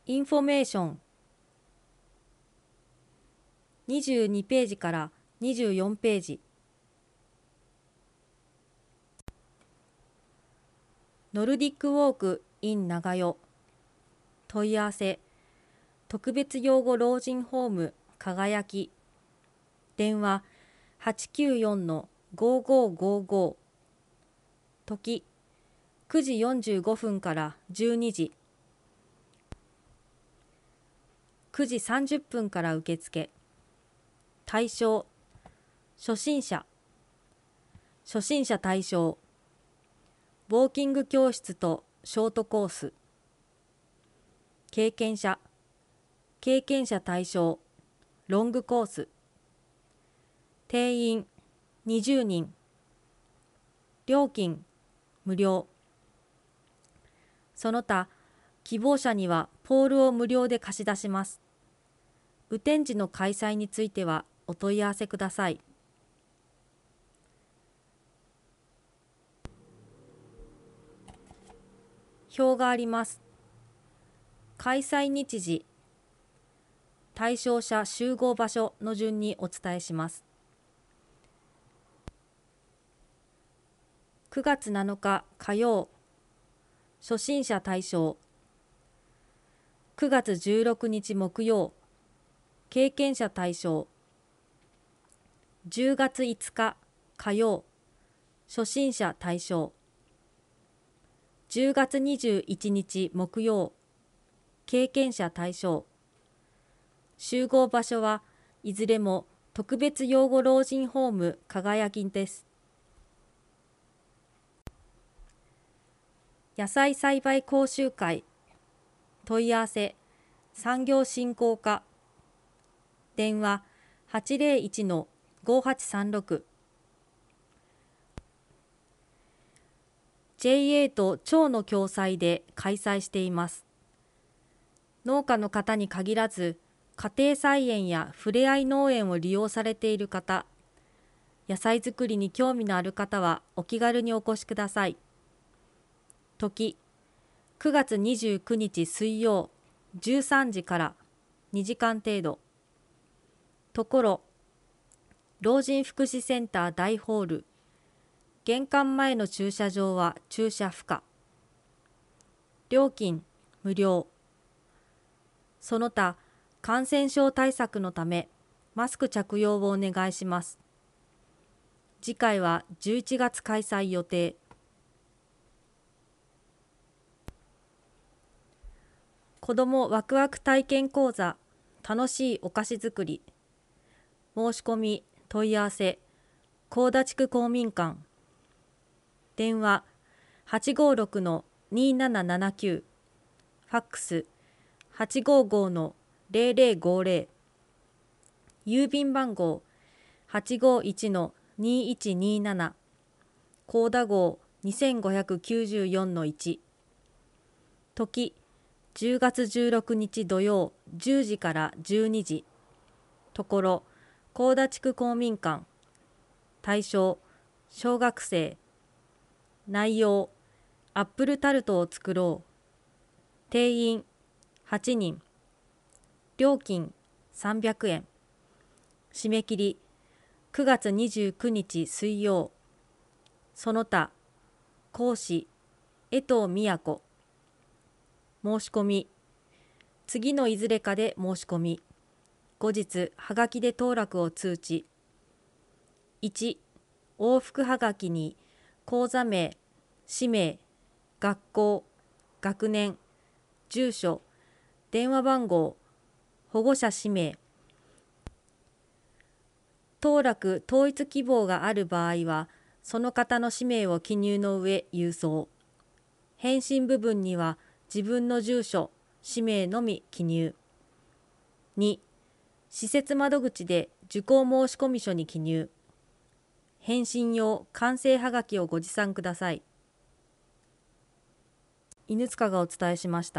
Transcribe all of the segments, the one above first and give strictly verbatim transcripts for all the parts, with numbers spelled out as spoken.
インフォメーションにじゅうにページからにじゅうよんページ。ノルディックウォーク in 長代。問い合わせ特別養護老人ホーム輝き。電話 はちきゅうよんのごーごーごーごー。時くじよんじゅうごふんからじゅうにじ。くじさんじゅっぷんから受付。対象初心者初心者対象。ウォーキング教室とショートコース。経験者経験者対象ロングコース。定員にじゅうにん。料金無料。その他希望者にはポールを無料で貸し出します。雨天時の開催についてはお問い合わせください。表があります。開催日時、対象者集合場所の順にお伝えします。くがつなのか火曜、初心者対象。くがつじゅうろくにち木曜、経験者対象。じゅうがついつか火曜、初心者対象。じゅうがつにじゅういちにち木曜、経験者対象。集合場所はいずれも特別養護老人ホーム輝きです。野菜栽培講習会。問い合わせ産業振興課。電話 はちぜろいちのごはちさんろく。ジェーエー と町の共催で開催しています。農家の方に限らず、家庭菜園やふれあい農園を利用されている方、野菜作りに興味のある方はお気軽にお越しください。時、くがつにじゅうくにち水曜じゅうさんじからにじかん程度。ところ、老人福祉センター大ホール。玄関前の駐車場は駐車不可。料金無料。その他、感染症対策のため、マスク着用をお願いします。次回はじゅういちがつ開催予定。子どもワクワク体験講座、楽しいお菓子作り。申し込み、問い合わせ、高田地区公民館。電話はちごーろくのにーななななきゅう。ファックスはちごーごーのぜろぜろごぜろ。郵便番号はちごーいちのにいちにーなな。高田号にせんごひゃくきゅうじゅうよんのいち。時じゅうがつじゅうろくにち土曜じゅうじからじゅうにじ。ところ高田地区公民館。対象小学生。内容アップルタルトを作ろう。定員はちにん。料金さんびゃくえん。締め切りくがつにじゅうくにち水曜。その他講師江藤美也子。申し込み次のいずれかで申し込み。後日はがきで当落を通知。いち往復はがきに講座名、氏名、学校、学年、住所、電話番号、保護者氏名。当落統一希望がある場合は、その方の氏名を記入の上郵送。返信部分には自分の住所、氏名のみ記入。に施設窓口で受講申込書に記入。返信用完成はがきをご持参ください。犬塚がお伝えしました。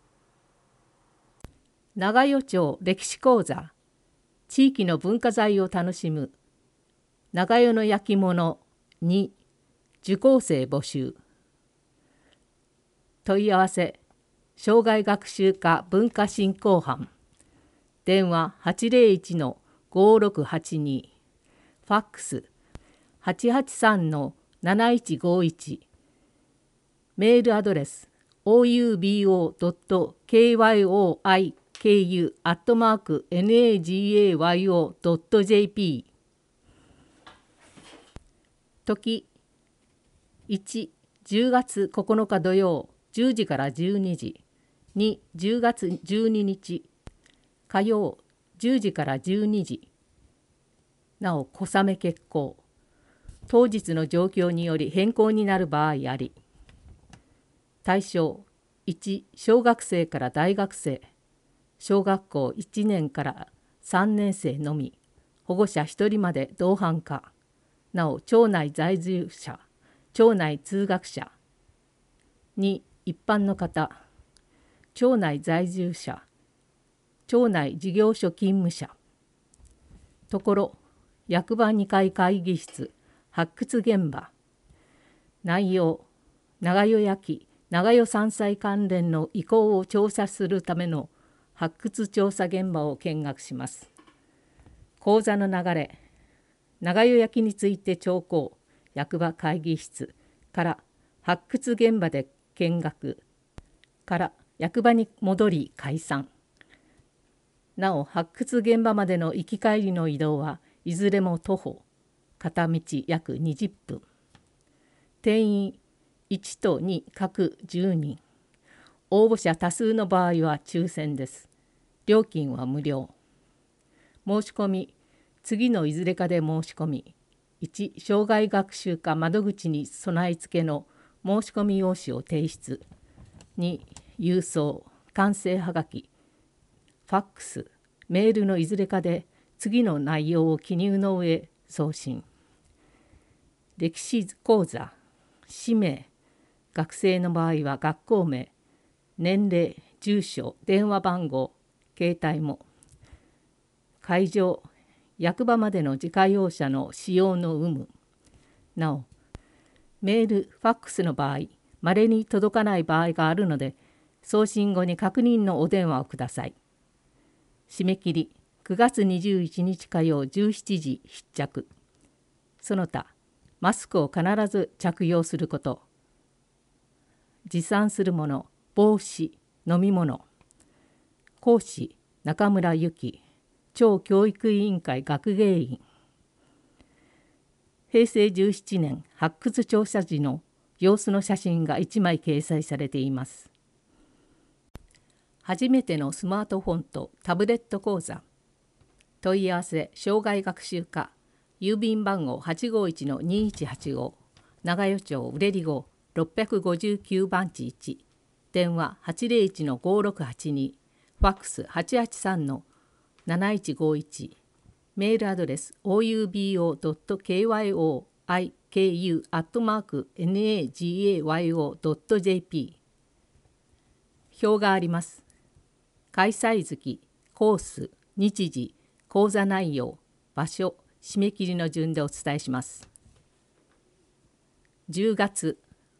長代町歴史講座。地域の文化財を楽しむ。長代の焼き物に受講生募集。問い合わせ障害学習課文化振興班、電話 はちゼロいちのごろくはちに、ファックス はちはちさんのなないちごいち、メールアドレス オーユービーオードットケーワイオーアイケーユー アットマーク ナガヨ ドット ジェーピー。 時いち、じゅうがつここのか土曜じゅうじからじゅうにじ、に、じゅうがつじゅうににち火曜じゅうじからじゅうにじ。なお小雨決行、当日の状況により変更になる場合あり。対象いち、小学生から大学生、小学校いちねんからさんねん生のみ、保護者ひとりまで同伴可。なお町内在住者、町内通学者。に、一般の方、町内在住者、町内事業所勤務者。ところ役場にかい会議室発掘現場。内容、長与焼長与山菜関連の意向を調査するための発掘調査現場を見学します。講座の流れ、長与焼について聴講、役場会議室から発掘現場で見学から役場に戻り解散。なお発掘現場までの行き帰りの移動はいずれも徒歩、片道約にじゅっぷん。定員いちとに各じゅうにん。応募者多数の場合は抽選です。料金は無料。申し込み、次のいずれかで申し込み。いち、障害学習課窓口に備え付けの申し込み用紙を提出。に、郵送、完成はがき、ファックス、メールのいずれかで次の内容を記入の上送信。歴史講座、氏名、学生の場合は学校名、年齢、住所、電話番号、携帯も。会場、役場までの自家用車の使用の有無。なお、メール、ファックスの場合、稀に届かない場合があるので、送信後に確認のお電話をください。締め切り、くがつにじゅういちにち火曜じゅうしちじ必着。その他、マスクを必ず着用すること。持参するもの、帽子、飲み物。講師、中村由紀、町教育委員会学芸員。へいせいじゅうななねん発掘調査時の様子の写真がいちまい掲載されています。初めてのスマートフォンとタブレット講座。問い合わせ、障害学習課、郵便番号 はちごいちのにいちはちご、長与町売後ろっぴゃくごじゅうきゅうばんちいち、電話 はちゼロいちのごろくはちに、ファックス はちはちさんのなないちごいち、メールアドレス オーユービーオードットケーワイオーアイケーユー アットマーク ナガヨ ドット ジェーピー。表があります。開催月、コース、日時、講座内容、場所、締め切りの順でお伝えします。じゅうがつ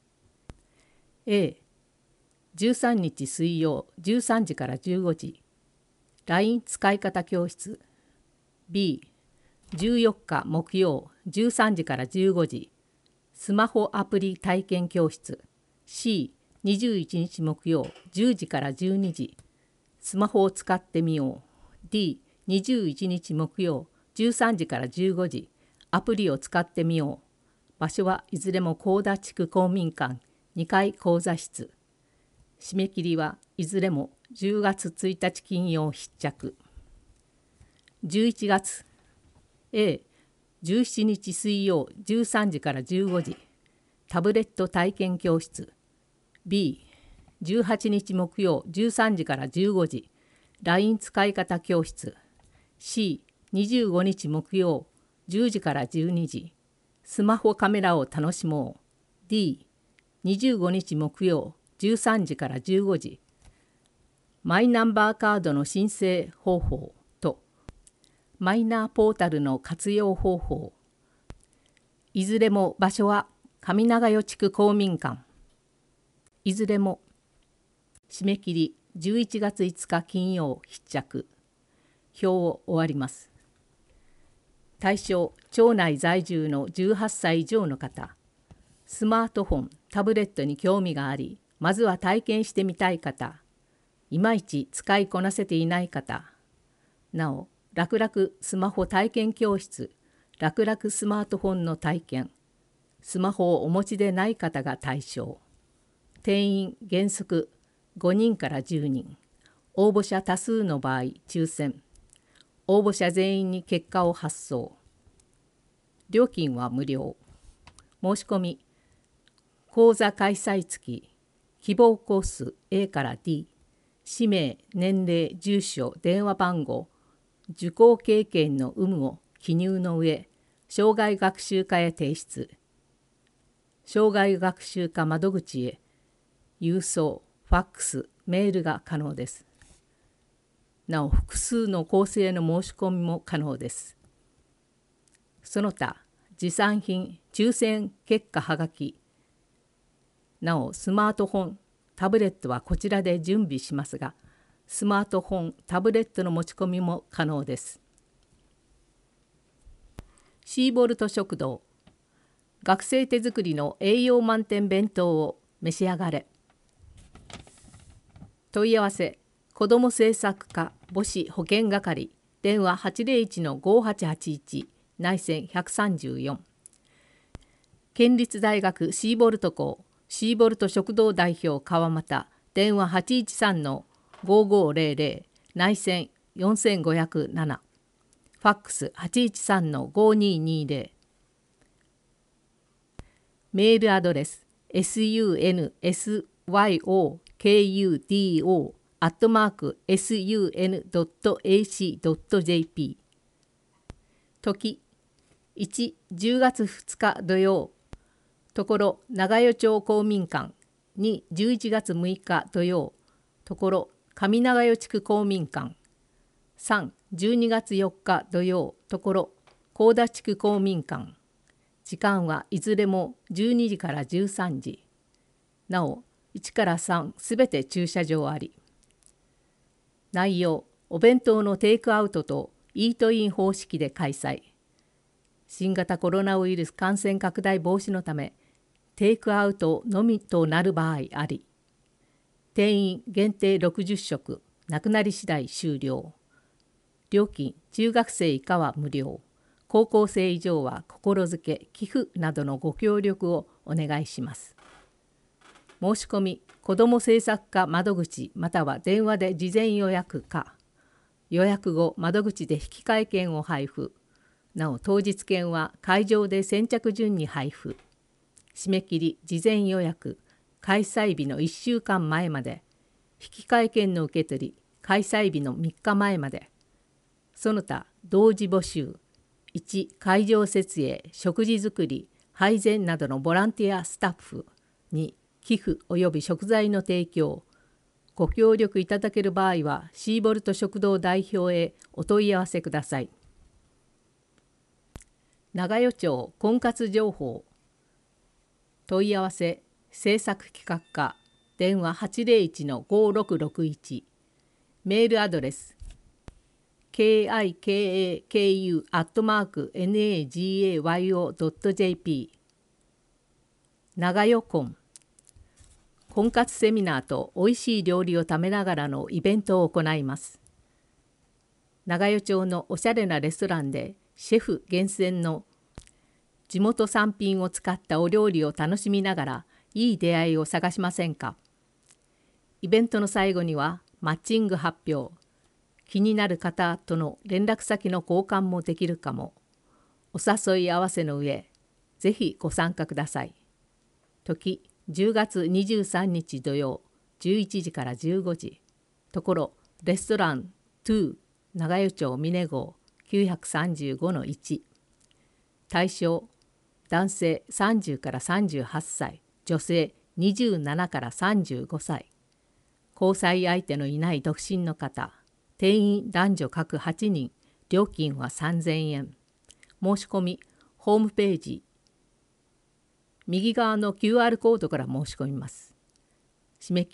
A、じゅうさんにち水曜じゅうさんじからじゅうごじ、ライン 使い方教室。 B、じゅうよっか木曜じゅうさんじからじゅうごじ、スマホアプリ体験教室。 C、にじゅういちにち木曜じゅうじからじゅうにじ、スマホを使ってみよう。 D、にじゅういちにち木曜じゅうさんじからじゅうごじ、アプリを使ってみよう。場所はいずれも高田地区公民館にかい講座室。締め切りはいずれもじゅうがつついたち金曜必着。じゅういちがつ A、じゅうしちにち水曜じゅうさんじからじゅうごじ、タブレット体験教室。 B、じゅうはちにち木曜じゅうさんじからじゅうごじ、ライン 使い方教室。 C、にじゅうごにち木曜じゅうじからじゅうにじ、スマホカメラを楽しもう。 D、にじゅうごにち木曜じゅうさんじからじゅうごじ、マイナンバーカードの申請方法とマイナーポータルの活用方法。いずれも場所は上長与地区公民館。いずれも締め切りじゅういちがついつか金曜必着。表を終わります。対象、町内在住のじゅうはっさい以上の方、スマートフォン、タブレットに興味があり、まずは体験してみたい方、いまいち使いこなせていない方、なお、楽々スマホ体験教室、楽々スマートフォンの体験、スマホをお持ちでない方が対象。定員原則ごにんからじゅうにん、応募者多数の場合抽選、応募者全員に結果を発送。料金は無料。申し込み、講座開催付き、希望コース A から D、氏名、年齢、住所、電話番号、受講経験の有無を記入の上、障害学習課へ提出。障害学習課窓口へ郵送、ファックス、メールが可能です。なお、複数の構成の申し込みも可能です。その他、持参品、抽選結果はがき、なお、スマートフォン、タブレットはこちらで準備しますが、スマートフォン、タブレットの持ち込みも可能です。シーボルト食堂、学生手作りの栄養満点弁当を召し上がれ。問い合わせ、子ども政策課母子保健係、電話 はちゼロいちのごはちはちいち、内線ひゃくさんじゅうよん。県立大学シーボルト校、シーボルト食堂代表川又、電話はちいちさんのごごゼロゼロ、内線よんごゼロなな。ファックスはちいちさんのごににゼロ。メールアドレス sunsykudo アットマーク sun.ac.jp。 時いち、じゅうがつふつか土曜、ところ長与町公民館。に、じゅういちがつむいか土曜、ところ上長与地区公民館。さん、じゅうにがつよっか土曜、ところ高田地区公民館。時間はいずれもじゅうにじからじゅうさんじ。なお、いちからさんすべて駐車場あり。内容、お弁当のテイクアウトとイートイン方式で開催。新型コロナウイルス感染拡大防止のため、テイクアウトのみとなる場合あり。定員限定ろくじゅっしょく、なくなり次第終了。料金、中学生以下は無料。高校生以上は心づけ、寄付などのご協力をお願いします。申し込み、子ども政策課窓口または電話で事前予約か、予約後窓口で引換券を配布。なお当日券は会場で先着順に配布。締め切り事前予約、開催日のいっしゅうかんまえまで、引換券の受け取り、開催日のみっかまえまで。その他同時募集、いち、会場設営、食事作り、配膳などのボランティアスタッフ。に、寄付及び食材の提供。ご協力いただける場合はシーボルト食堂代表へお問い合わせください。長与町婚活情報。問い合わせ、制作企画課、電話 はちゼロいちのごろくろくいち。メールアドレス ケーアイケーエーケーユー アットマーク ナガ ドット ジェーピー。長与婚。婚活セミナーとおいしい料理を食べながらのイベントを行います。長与町のおしゃれなレストランでシェフ厳選の地元産品を使ったお料理を楽しみながらいい出会いを探しませんか。イベントの最後にはマッチング発表、気になる方との連絡先の交換もできるかも。お誘い合わせの上、ぜひご参加ください。時じゅうがつにじゅうさんにち土曜、じゅういちじからじゅうごじ。ところレストランに長与町峰郷 きゅうさんごのいち。対象男性さんじゅうからさんじゅうはっさい、女性にじゅうななからさんじゅうごさい。交際相手のいない独身の方。定員男女各はちにん。料金はさんぜんえん。申し込みホームページ右側の キューアール コードから申し込みます。締め切り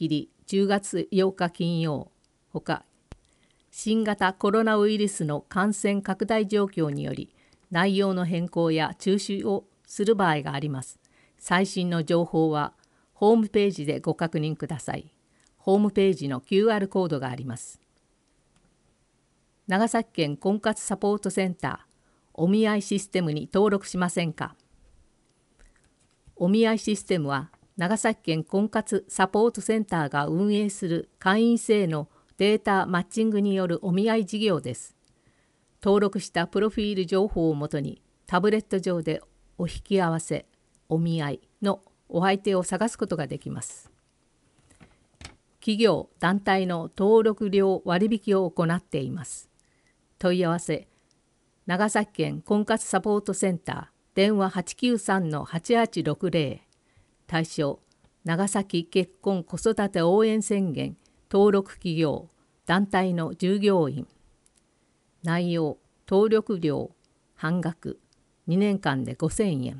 じゅうがつようか金曜ほか、新型コロナウイルスの感染拡大状況により内容の変更や中止をする場合があります。最新の情報はホームページでご確認ください。ホームページの キューアール コードがあります。長崎県婚活サポートセンターお見合いシステムに登録しませんか？お見合いシステムは長崎県婚活サポートセンターが運営する会員制のデータマッチングによるお見合い事業です。登録したプロフィール情報をもとにタブレット上でお引き合わせ、お見合いのお相手を探すことができます。企業・団体の登録料割引を行っています。問い合わせ、長崎県婚活サポートセンター、電話 はちきゅうさんのはちはちろくぜろ、対象、長崎結婚子育て応援宣言登録企業、団体の従業員。内容、登録料、半額、にねんかんでごせんえん。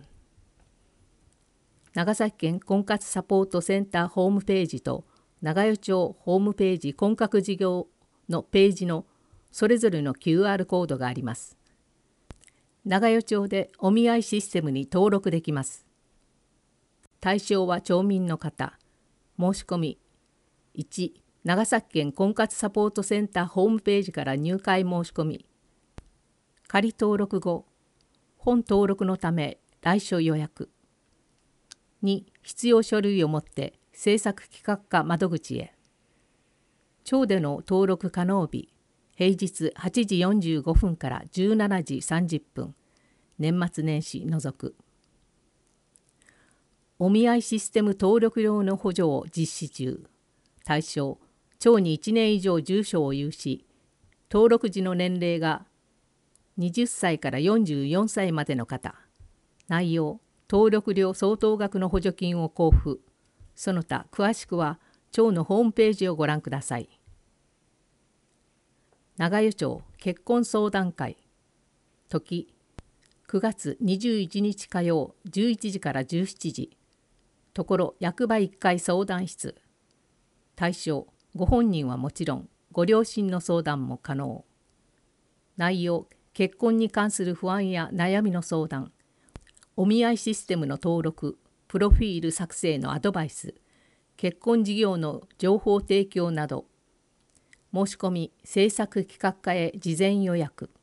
長崎県婚活サポートセンターホームページと長与町ホームページ婚活事業のページのそれぞれの キューアール コードがあります。長与町でお見合いシステムに登録できます。対象は町民の方。申し込みいち、長崎県婚活サポートセンターホームページから入会申し込み。仮登録後、本登録のため来所予約。に、必要書類を持って制作企画課窓口へ。町での登録可能日、平日はちじよんじゅうごふんからじゅうしちじさんじゅっぷん、年末年始除く。お見合いシステム登録料の補助を実施中。対象、町にいちねん以上住所を有し、登録時の年齢がはたちからよんじゅうよんさいまでの方。内容、登録料相当額の補助金を交付。その他詳しくは町のホームページをご覧ください。長与町結婚相談会。時、くがつにじゅういちにち火曜じゅういちじからじゅうしちじ。ところ役場いっかい相談室。対象、ご本人はもちろんご両親の相談も可能。内容、結婚に関する不安や悩みの相談、お見合いシステムの登録、プロフィール作成のアドバイス、結婚事業の情報提供など。申し込み、制作企画課へ事前予約。